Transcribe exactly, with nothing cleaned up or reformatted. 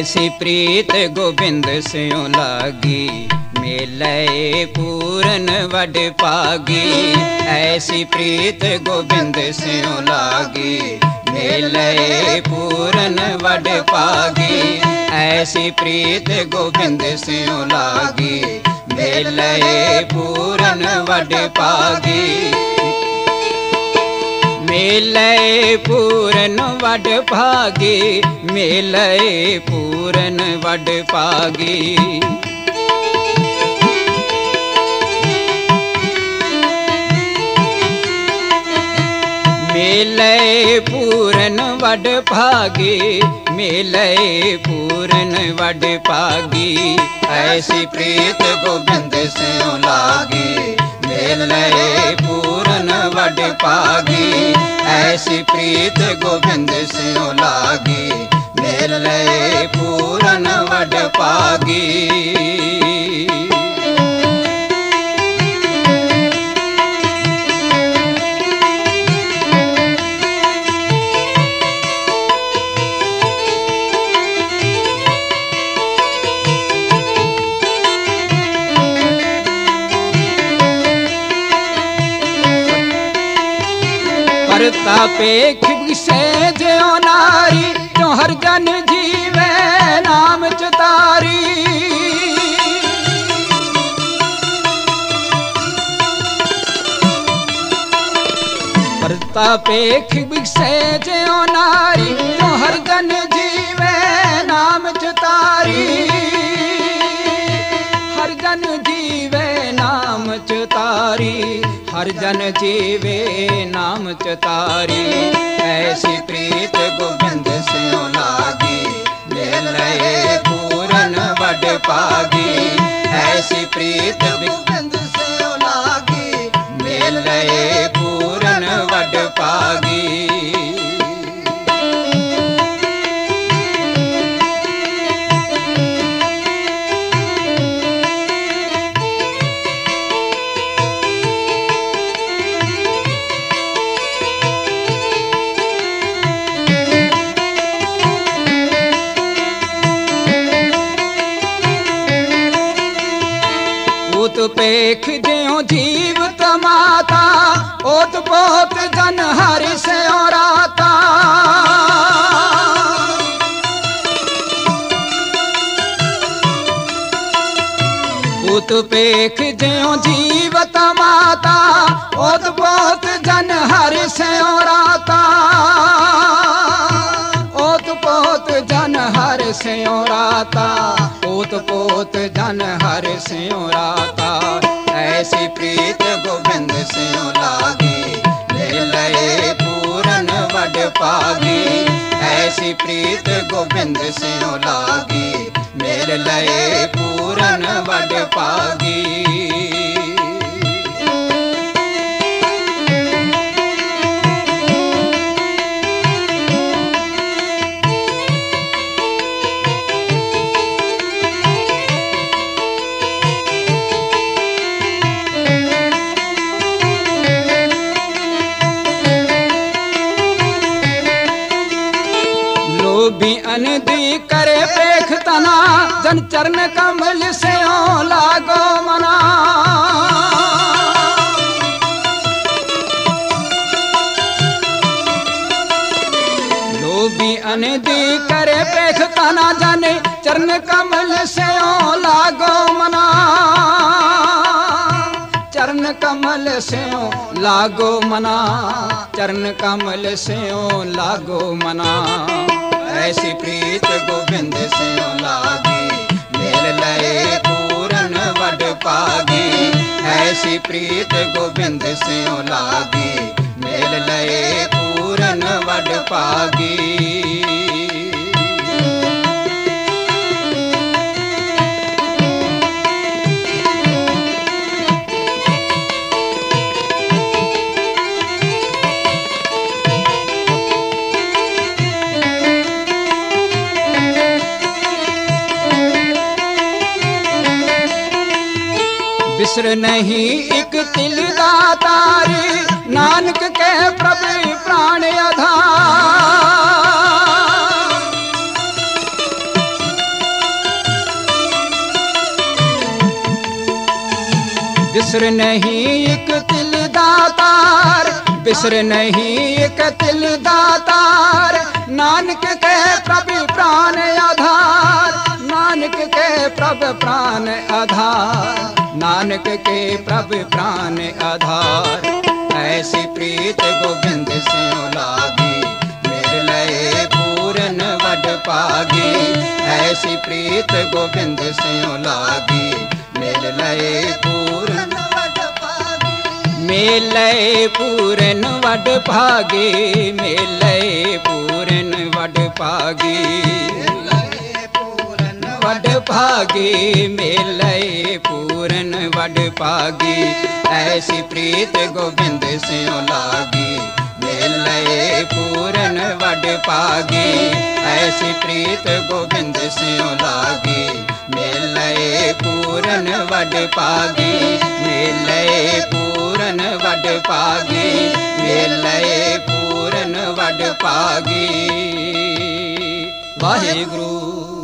ऐसी प्रीत गोबिंद स्यों लागी, मिले पूरन वड पागी। ऐसी प्रीत गोबिंद स्यों लागी, मिले पूरन वड पागी। ऐसी प्रीत गोबिंद स्यों लागी, मिले पूरन वड पागी। मिले पूरन वड भागी, मिले पूरन वड पागी। मिले पूरन वड भागी, मिले पूरन वड पागी। ऐसी प्रीत गोबिंद स्यों लागी, मिले पूरन वड पागी। ऐसी प्रीत गोबिंद स्यों लागी, मिले पूरन वड पागी। परतापेख से ज्यों नारी, जो हर जन जीवे नाम चितारी। परतापेख से ज्यों नारी, जो हर जन जीवे नाम चितारी। हर जन जीवे नाम चितारी, हर जन जीवे नाम चितारी। ऐसी प्रीत गोबिंद स्यों लागी, मिले पूरन वड पागी। ऐसी प्रीत गोबिंद स्यों लागी, मिले पूरन वड पागी। ओत पेख ज्यों जीवत माता, ओत पोत जन हरि स्यों राता। ओत पेख ज्यों जीवत माता, ओत पोत जन हरि स्यों राता। ओत पोत जन हरि स्यों राता, ओत पोत जन हरि स्यों राता। ऐसी प्रीत गोबिंद स्यों लागी, मिले पूरन वड पागी। ऐसी प्रीत गोबिंद स्यों लागी, मिले पूरन वड पागी। भी अनदी करे पेख तना, जन चरण कमल स्यों लागो मना। लोभी अनदी करे पेख तना, जन चरण कमल स्यों लागो मना। चरण कमल स्यों लागो मना, चरण कमल स्यों लागो मना। ऐसी प्रीत गोबिंद स्यों लागी, मिले पूरन वड पागी। ऐसी प्रीत गोबिंद स्यों लागी, मिले पूरन वड पागी। बिसर नहीं एक तिल दातारी, नानक के प्रभु प्राण आधार। बिसर नहीं एक तिल दातार, बिसर नहीं एक तिल दातार। नानक के प्रभु प्राण आधार, नानक के प्रभु प्राण आधार, नानक के प्रभु प्राण आधार। ऐसी प्रीत गोबिंद सिंह लागी, मेरे लय पूरन वड पागी। ऐसी प्रीत गोबिंद सिंह लागी, मेरे लय पूरन वड पागी। मेले पूरन वड भागे, मेले पूरन वड पागी। वड भागे मेले पूरन वड पागी। ऐसी प्रीत गोबिंद सिंह लागी, मेले पूरन वड पागी। ऐसी प्रीत गोबिंद सिंह लागी, मेले पूरन वड पागी। मेले पूरन वड पागी, मेले पूरन वड पागी। वाहिगुरु।